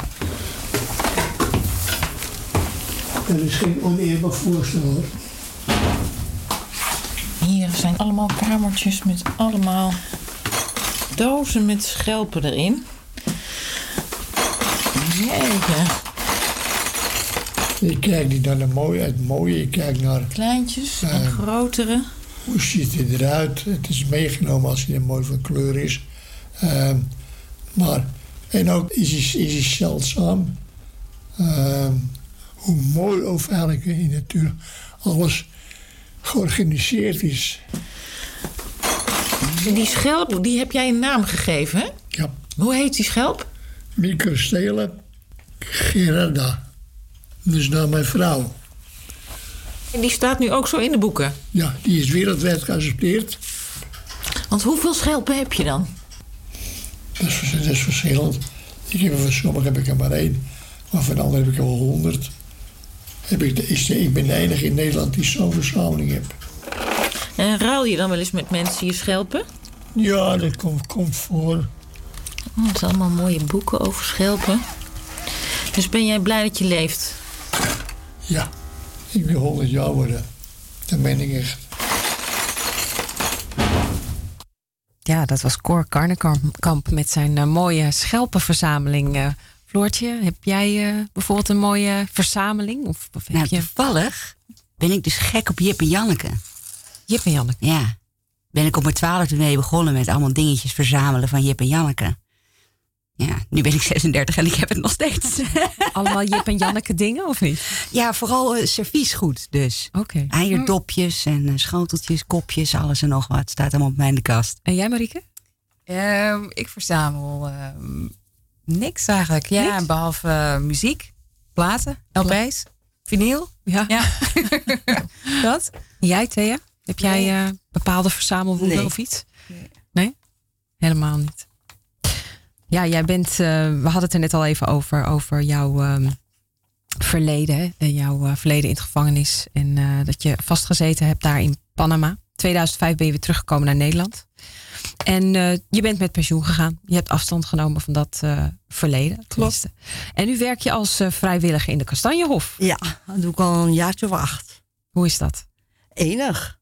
Dat is geen oneerbaar voorstel hoor. Hier zijn allemaal kamertjes met allemaal dozen met schelpen erin. Jeetje. Je kijkt niet naar de mooie, het mooie, je kijkt naar... Kleintjes en grotere. Hoe ziet hij eruit? Het is meegenomen als hij mooi van kleur is. En ook is hij zeldzaam. Hoe mooi of eigenlijk in de natuur alles georganiseerd is. Die schelp, die heb jij een naam gegeven, hè? Ja. Hoe heet die schelp? Microstela Gerarda. Dus naar mijn vrouw. En die staat nu ook zo in de boeken? Ja, die is wereldwijd geaccepteerd. Want hoeveel schelpen heb je dan? Dat is verschillend. Van sommigen heb ik er maar 1. Maar van anderen heb ik er wel 100. Ik ben de enige in Nederland die zo'n verzameling heeft. En ruil je dan wel eens met mensen je schelpen? Ja, dat komt voor. Het zijn allemaal mooie boeken over schelpen. Dus ben jij blij dat je leeft? Ja, ik wil 100 jaar worden. Dat meen ik echt. Ja, dat was Cor Karnekamp met zijn mooie schelpenverzameling. Floortje, heb jij bijvoorbeeld een mooie verzameling? Of heb je... Toevallig ben ik dus gek op Jip en Janneke. Jip en Janneke? Ja. Ben ik op mijn 12e mee begonnen met allemaal dingetjes verzamelen van Jip en Janneke. Ja, nu ben ik 36 en ik heb het nog steeds. Allemaal Jip en Janneke dingen, of niet? Ja, vooral serviesgoed dus. Oké. Eierdopjes en schoteltjes, kopjes, alles en nog wat. Staat allemaal op mij in de kast. En jij, Marieke? Ik verzamel niks eigenlijk. Ja, niks? Behalve muziek, platen, LP's, vinyl. Ja. Dat. En jij, Thea? Heb jij bepaalde verzamelwoorden of iets? Nee? Helemaal niet. Ja, jij bent, we hadden het er net al even over jouw verleden. Jouw verleden in de gevangenis. En dat je vastgezeten hebt daar in Panama. 2005 ben je weer teruggekomen naar Nederland. En je bent met pensioen gegaan. Je hebt afstand genomen van dat verleden. Klopt. En nu werk je als vrijwilliger in de Kastanjehof. Ja, dat doe ik al een jaartje of 8. Hoe is dat? Enig,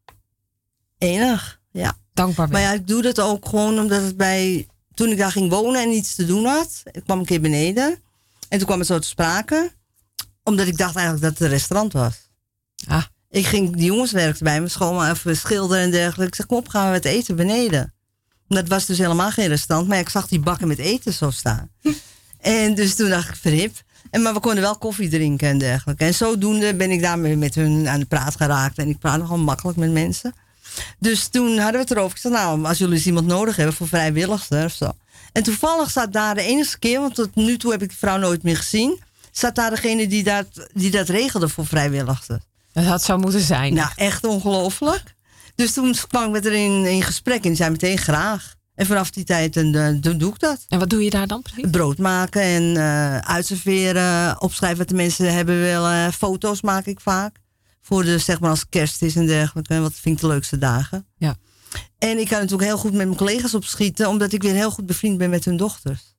ja. Dankbaar ben. Maar ja, ik doe dat ook gewoon omdat het toen ik daar ging wonen en iets te doen had, ik kwam een keer beneden. En toen kwam het zo te sprake. Omdat ik dacht eigenlijk dat het een restaurant was. Ah. Die jongens werkten bij me, schoon even schilderen en dergelijke. Ik zeg, kom op, gaan we wat eten beneden. Dat was dus helemaal geen restaurant, maar ik zag die bakken met eten zo staan. En dus toen dacht ik, verhip. Maar we konden wel koffie drinken en dergelijke. En zodoende ben ik daar met hun aan de praat geraakt. En ik praat nogal makkelijk met mensen. Dus toen hadden we het erover. Ik zei, nou, als jullie eens iemand nodig hebben voor vrijwilligers of zo. En toevallig zat daar de enige keer, want tot nu toe heb ik die vrouw nooit meer gezien. Zat daar degene die dat regelde voor vrijwilligers. Dat had zo moeten zijn. Nou, echt ongelooflijk. Dus toen kwam ik met haar in gesprek en die zei meteen graag. En vanaf die tijd doe ik dat. En wat doe je daar dan precies? Brood maken en uitserveren, opschrijven wat de mensen hebben willen. Foto's maak ik vaak. Voor zeg maar als kerst is en dergelijke. Wat vind ik de leukste dagen. Ja. En ik kan natuurlijk heel goed met mijn collega's opschieten, omdat ik weer heel goed bevriend ben met hun dochters.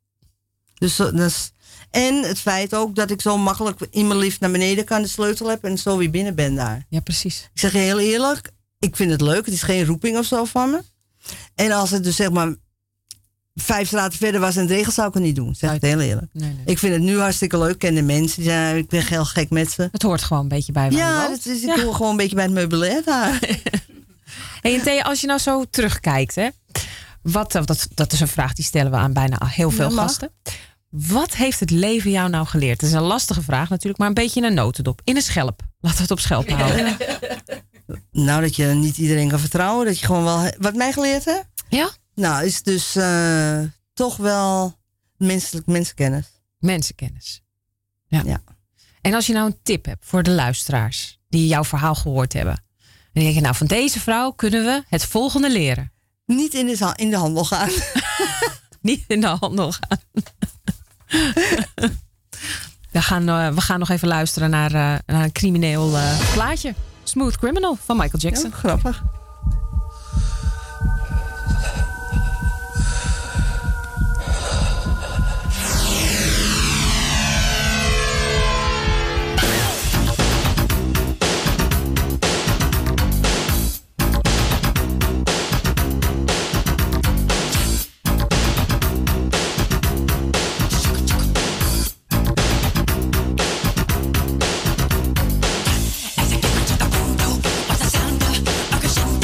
En het feit ook dat ik zo makkelijk in mijn lift naar beneden kan, de sleutel heb en zo weer binnen ben daar. Ja, precies. Ik zeg je heel eerlijk, ik vind het leuk. Het is geen roeping of zo van me. En als het dus zeg maar 5 straten verder was en het regent, zou ik het niet doen. Zeg het heel eerlijk. Nee. Ik vind het nu hartstikke leuk. Ik ken de mensen. Ja, ik ben heel gek met ze. Het hoort gewoon een beetje bij waar je woont. Ik hoor gewoon een beetje bij het meubilair daar. Hey, en Thea, als je nou zo terugkijkt, hè, dat is een vraag die stellen we aan bijna heel veel gasten. Wat heeft het leven jou nou geleerd? Dat is een lastige vraag natuurlijk, maar een beetje in een notendop. In een schelp. Laten we het op schelp houden. Nou, dat je niet iedereen kan vertrouwen. Dat je gewoon wel... Wat mij geleerd heeft? Ja? Nou, is dus toch wel mensenkennis. Mensenkennis. Ja. En als je nou een tip hebt voor de luisteraars die jouw verhaal gehoord hebben. Dan denk je, nou, van deze vrouw kunnen we het volgende leren. Niet in de handel gaan. Niet in de handel gaan. We gaan nog even luisteren naar een crimineel plaatje. Smooth Criminal van Michael Jackson. Ja, grappig. As I get into the window, what the sound of aggression.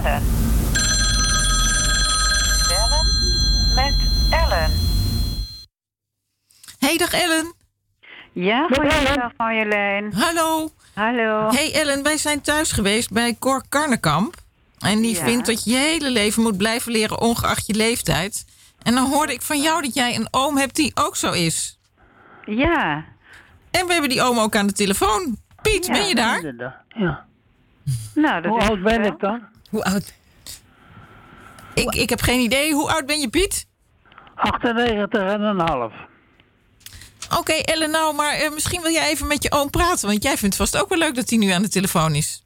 Ellen. Bellen met Ellen. Hey, dag Ellen. Ja, goeiedag Marjolein. Hallo. Hallo. Hey Ellen, wij zijn thuis geweest bij Cor Karnekamp. En die vindt dat je je hele leven moet blijven leren, ongeacht je leeftijd. En dan hoorde ik van jou dat jij een oom hebt die ook zo is. Ja. En we hebben die oom ook aan de telefoon. Piet, ben je daar? Ja. Nou, dat hoe is oud ben ik dan? Hoe oud? Ik heb geen idee. Hoe oud ben je, Piet? 98,5. Oké, Ellen, nou, maar misschien wil jij even met je oom praten. Want jij vindt het vast ook wel leuk dat hij nu aan de telefoon is.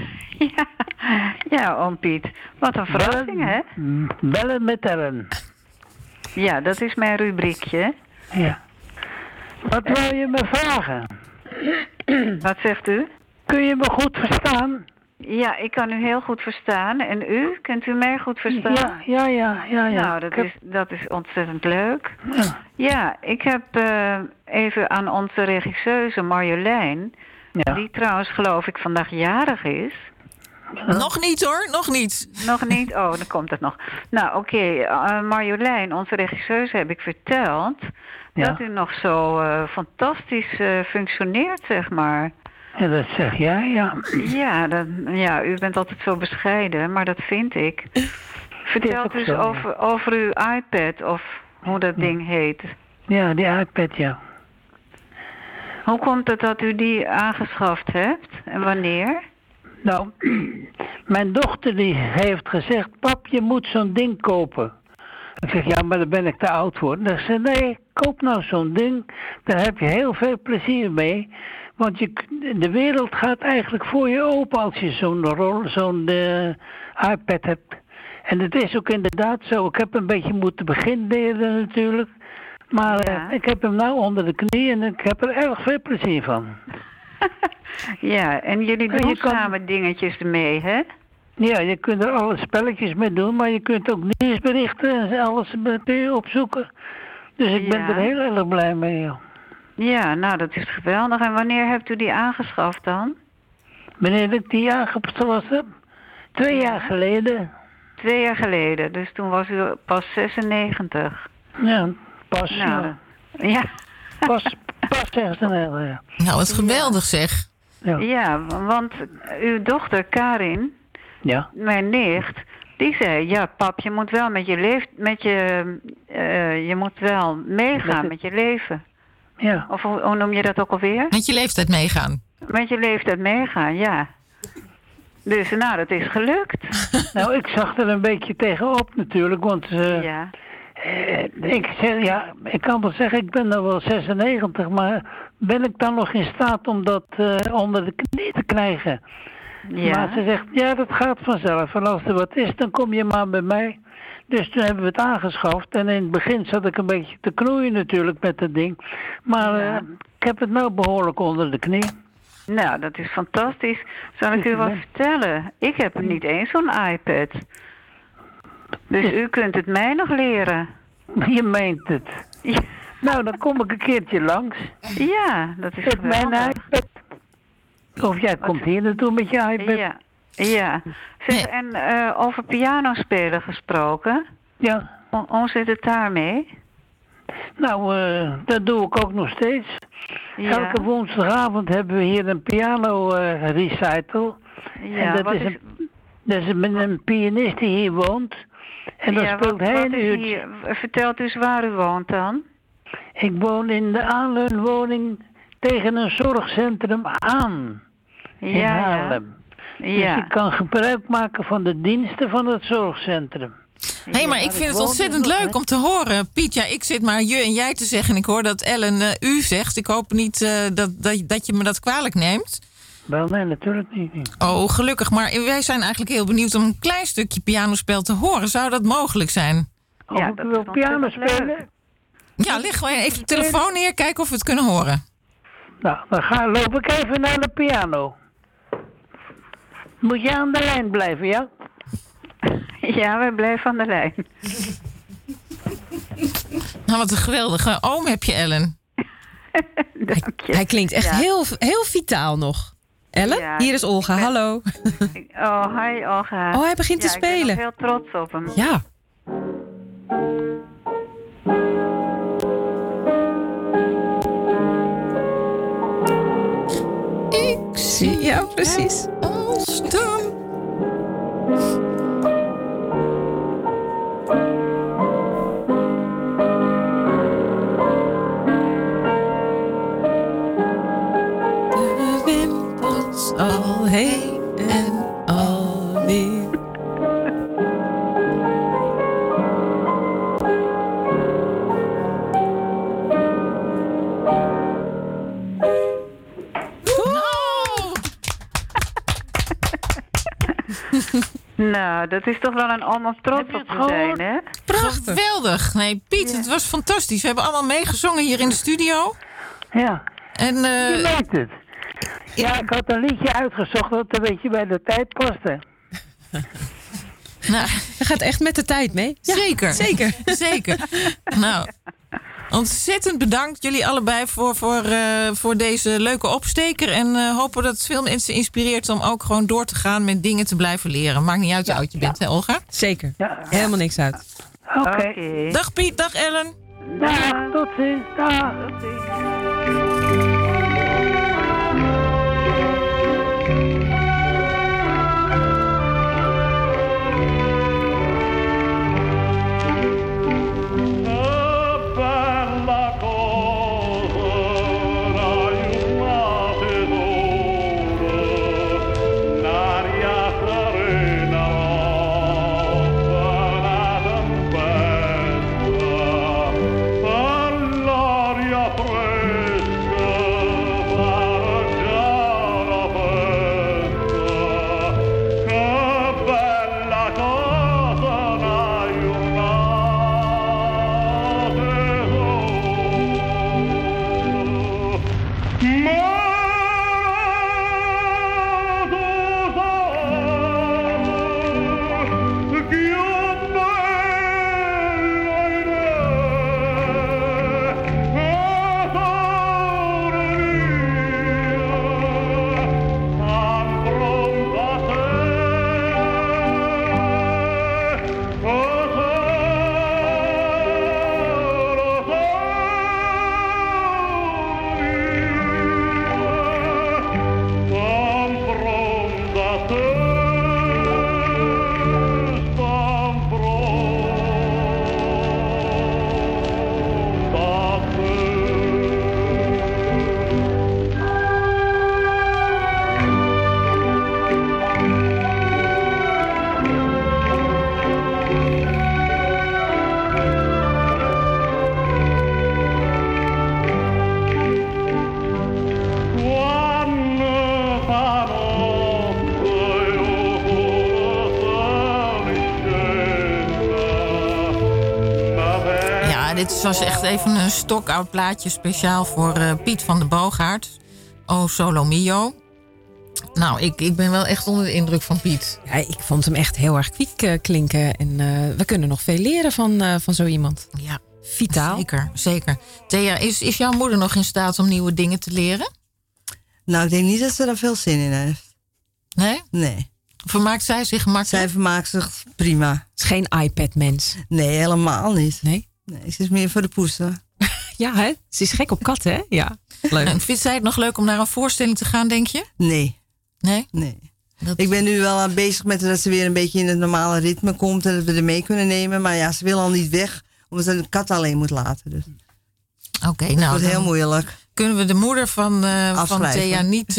Ja, oom Piet. Wat een verrassing, hè? Bellen met Ellen. Ja, dat is mijn rubriekje. Ja. Wat wil je me vragen? Wat zegt u? Kun je me goed verstaan? Ja, ik kan u heel goed verstaan. En u? Kunt u mij goed verstaan? Ja. Nou, dat is ontzettend leuk. Ja, ik heb even aan onze regisseuse Marjolein... die trouwens geloof ik vandaag jarig is... Nog niet hoor, nog niet. Nog niet? Oh, dan komt het nog. Nou, oké. Marjolein, onze regisseuse, heb ik verteld... dat u nog zo fantastisch functioneert, zeg maar. Ja, dat zeg jij, ja. Ja, u bent altijd zo bescheiden, maar dat vind ik. Vertel dus over uw iPad, of hoe dat ding heet. Ja, die iPad, ja. Hoe komt het dat u die aangeschaft hebt en wanneer? Nou, mijn dochter die heeft gezegd... Pap, je moet zo'n ding kopen. Ik zeg, ja, maar daar ben ik te oud voor. Dan zei nee, koop nou zo'n ding. Daar heb je heel veel plezier mee. Want de wereld gaat eigenlijk voor je open... als je zo'n iPad hebt. En het is ook inderdaad zo. Ik heb een beetje moeten beginnen natuurlijk. Maar ik heb hem nou onder de knie... en ik heb er erg veel plezier van. Ja, en jullie doen samen dingetjes ermee, hè? Ja, je kunt er alle spelletjes mee doen, maar je kunt ook nieuwsberichten en alles kun je opzoeken. Dus ik ben er heel erg blij mee, joh. Ja, nou, dat is geweldig. En wanneer hebt u die aangeschaft dan? Wanneer ik die aangeschaft heb? 2 jaar geleden. 2 jaar geleden, dus toen was u pas 96. Ja, pas, ja. Pas 96, ja. Nou, wat geweldig zeg. Ja, want uw dochter Karin, mijn nicht, die zei... Ja, pap, je moet wel je moet wel meegaan met je leven. Ja. Of hoe noem je dat ook alweer? Met je leeftijd meegaan. Met je leeftijd meegaan, ja. Dus nou, dat is gelukt. Nou, ik zag er een beetje tegenop natuurlijk, want... ik kan wel zeggen, ik ben nou wel 96, maar ben ik dan nog in staat om dat onder de knie te krijgen? Ja. Maar ze zegt, ja, dat gaat vanzelf. En als er wat is, dan kom je maar bij mij. Dus toen hebben we het aangeschaft. En in het begin zat ik een beetje te knoeien natuurlijk met dat ding. Maar ik heb het nou behoorlijk onder de knie. Nou, dat is fantastisch. Zal ik u wat vertellen? Ik heb niet eens zo'n iPad. Dus u kunt het mij nog leren. Je meent het. Ja. Nou, dan kom ik een keertje langs. Ja, dat is geweldig. Met mijn iPad. Of jij komt hier naartoe met je iPad. Ja. Zeg, en over piano spelen gesproken. Ja. Hoe zit het daarmee? Nou, dat doe ik ook nog steeds. Ja. Elke woensdagavond hebben we hier een piano recital. Ja, en dat is een pianist die hier woont. En dan speelt hij een uurtje. Vertelt dus waar u woont dan? Ik woon in de aanleunwoning tegen een zorgcentrum aan. In Haarlem. Ja. Dus ik kan gebruik maken van de diensten van het zorgcentrum. Hé, maar ik vind het ontzettend leuk om te horen. Piet, ja, ik zit maar je en jij te zeggen. En ik hoor dat Ellen u zegt. Ik hoop niet dat je me dat kwalijk neemt. Wel, nee, natuurlijk niet. Oh, gelukkig. Maar wij zijn eigenlijk heel benieuwd om een klein stukje pianospel te horen. Zou dat mogelijk zijn? Of ik wil piano spelen? Ja, leg gewoon even de telefoon neer. Kijken of we het kunnen horen. Nou, dan loop ik even naar de piano. Moet je aan de lijn blijven, ja? Ja, wij blijven aan de lijn. Nou, wat een geweldige oom heb je, Ellen. Hij klinkt echt heel vitaal nog. Ellen, Ja, hier is Olga. Hallo. Hi Olga. Oh, hij begint te spelen. Ik ben nog heel trots op hem. Ja. Ik zie ja, precies. Als de... De wimpels al heen en alweer. Nou, dat is toch wel een om op trots op te zijn, hè? Prachtig. Geweldig. Nee, Piet, het was fantastisch. We hebben allemaal meegezongen hier in de studio. Ja. En, je weet het. Ja, ik had een liedje uitgezocht dat een beetje bij de tijd paste. Nou, je gaat echt met de tijd mee. Ja, zeker. Zeker. Zeker. Nou, ontzettend bedankt jullie allebei voor deze leuke opsteker. En hopen dat het veel mensen inspireert om ook gewoon door te gaan met dingen te blijven leren. Maakt niet uit hoe oud je bent, hè Olga? Zeker. Helemaal niks uit. Oké. Dag Piet, dag Ellen. Dag, tot ziens. Dag. Dit was echt even een stokoud plaatje speciaal voor Piet van de Boogaard. Oh, Solo Mio. Nou, ik ben wel echt onder de indruk van Piet. Ja, ik vond hem echt heel erg kwiek klinken. En we kunnen nog veel leren van zo iemand. Ja, vitaal. Zeker. Thea, is jouw moeder nog in staat om nieuwe dingen te leren? Nou, ik denk niet dat ze daar veel zin in heeft. Nee? Nee. Vermaakt zij zich gemakkelijk? Zij vermaakt zich prima. Het is geen iPad-mens. Nee, helemaal niet. Nee? Nee, ze is meer voor de poesen. Ja, hè? Ze is gek op katten, hè? Ja, leuk. En vindt zij het nog leuk om naar een voorstelling te gaan, denk je? Nee. Nee? Nee. Ik ben nu wel bezig met dat ze weer een beetje in het normale ritme komt en dat we er mee kunnen nemen. Maar ja, ze wil al niet weg, omdat ze de kat alleen moet laten. Dus. Oké, nou. Dat wordt heel moeilijk. Kunnen we de moeder van Thea niet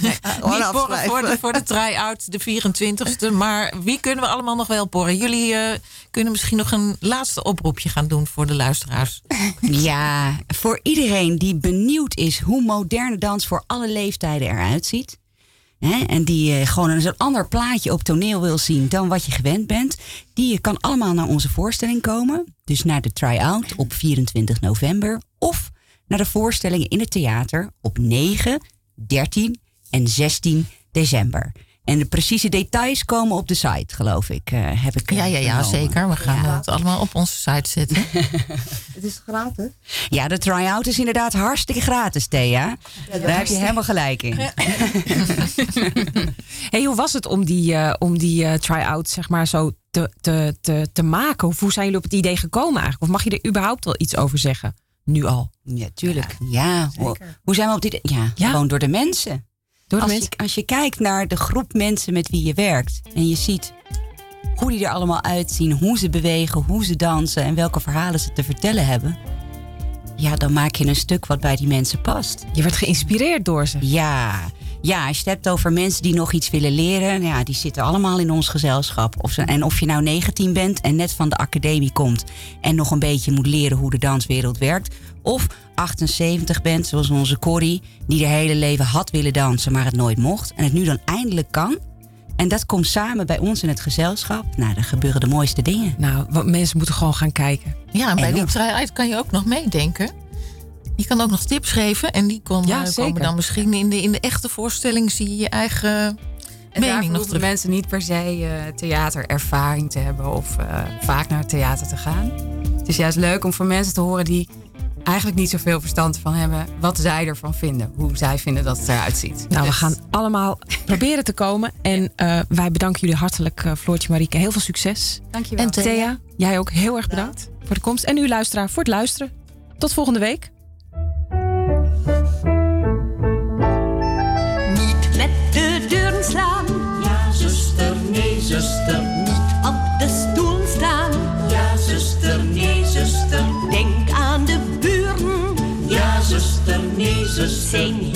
porren voor de try-out, de 24e. Maar wie kunnen we allemaal nog wel porren? Jullie kunnen misschien nog een laatste oproepje gaan doen voor de luisteraars. Ja, voor iedereen die benieuwd is hoe moderne dans voor alle leeftijden eruit ziet. Hè, en die gewoon een ander plaatje op toneel wil zien dan wat je gewend bent. Die kan allemaal naar onze voorstelling komen. Dus naar de try-out op 24 november. Of naar de voorstellingen in het theater op 9, 13 en 16 december. En de precieze details komen op de site, geloof ik. Heb ik ja, zeker. We gaan het allemaal op onze site zetten. Het is gratis. Ja, de try-out is inderdaad hartstikke gratis, Thea. Daar heb je helemaal gelijk in. Hey, hoe was het om die try-out zeg maar zo te maken? Hoe zijn jullie op het idee gekomen eigenlijk? Of mag je er überhaupt wel iets over zeggen? Nu al. Ja, tuurlijk. Ja, hoe zijn we op dit... Ja, gewoon door de mensen. Als je kijkt naar de groep mensen met wie je werkt... en je ziet hoe die er allemaal uitzien... hoe ze bewegen, hoe ze dansen... en welke verhalen ze te vertellen hebben... ja, dan maak je een stuk wat bij die mensen past. Je wordt geïnspireerd door ze. Ja, als je het hebt over mensen die nog iets willen leren... ja, die zitten allemaal in ons gezelschap. Of je nou 19 bent en net van de academie komt... en nog een beetje moet leren hoe de danswereld werkt... of 78 bent, zoals onze Corrie... die haar hele leven had willen dansen, maar het nooit mocht... en het nu dan eindelijk kan... En dat komt samen bij ons in het gezelschap. Nou, er gebeuren de mooiste dingen. Nou, mensen moeten gewoon gaan kijken. Ja, en bij die try-out kan je ook nog meedenken. Je kan ook nog tips geven. En die komen dan misschien in de echte voorstelling... zie je eigen mening nog terug. Mensen niet per se theaterervaring te hebben... of vaak naar het theater te gaan. Het is juist leuk om voor mensen te horen... die eigenlijk niet zoveel verstand van hebben... wat zij ervan vinden. Hoe zij vinden dat het eruit ziet. Nou, we gaan allemaal proberen te komen. En wij bedanken jullie hartelijk, Floortje, Marieke. Heel veel succes. Dankjewel. En Thea, jij ook heel erg bedankt voor de komst. En u luisteraar voor het luisteren. Tot volgende week. Niet met de deuren slaan. Ja, zuster, nee, zuster. Niet op de stoel staan. Ja, zuster, nee, zuster. Denk aan de buren. Ja, zuster, nee, zuster. Zijn